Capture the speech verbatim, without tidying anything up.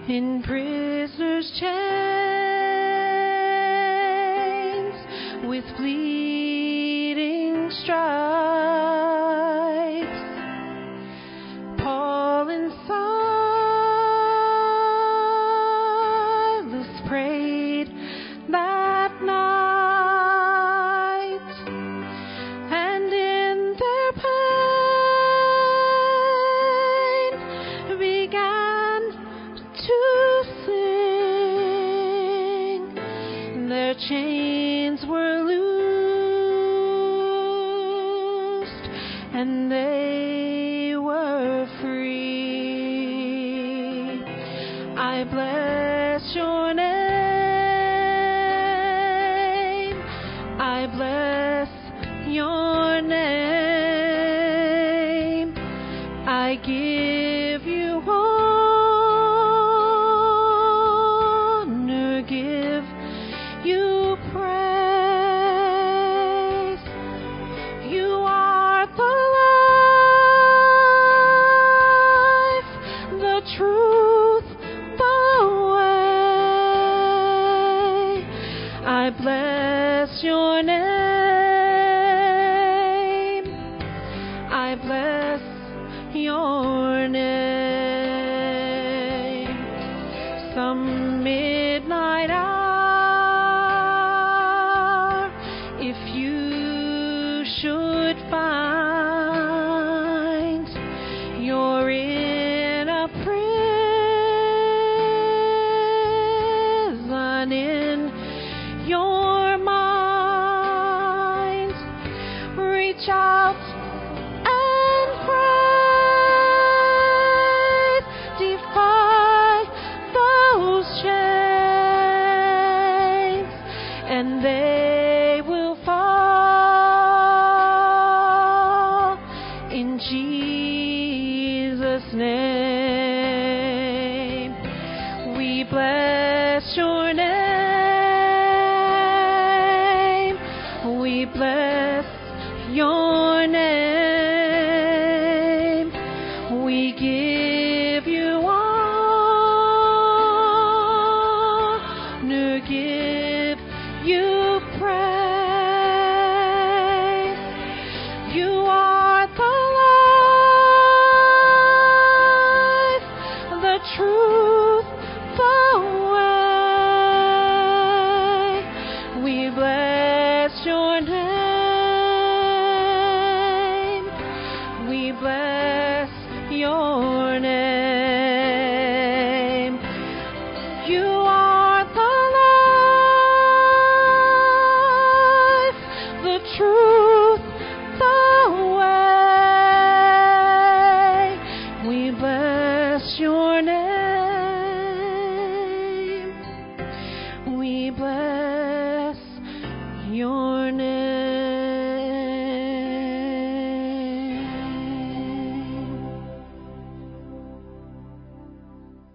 in prisoners' chains, with bleeding stripes, Paul and Silas prayed that night, and in their pain began to sing. Their chains were loosed, and they were free. I bless your name. I bless your name. I give you honor, give you praise. You are the life, the truth, the way. I bless your name. I bless your name. Some midnight hour, if you should find you're in a prison in your mind, reach out and pray, defy those chains, and they will fall in Jesus' name. We bless your name. We bless your name. We give you honor, give you praise. You are the life, the truth, the way. We bless your name.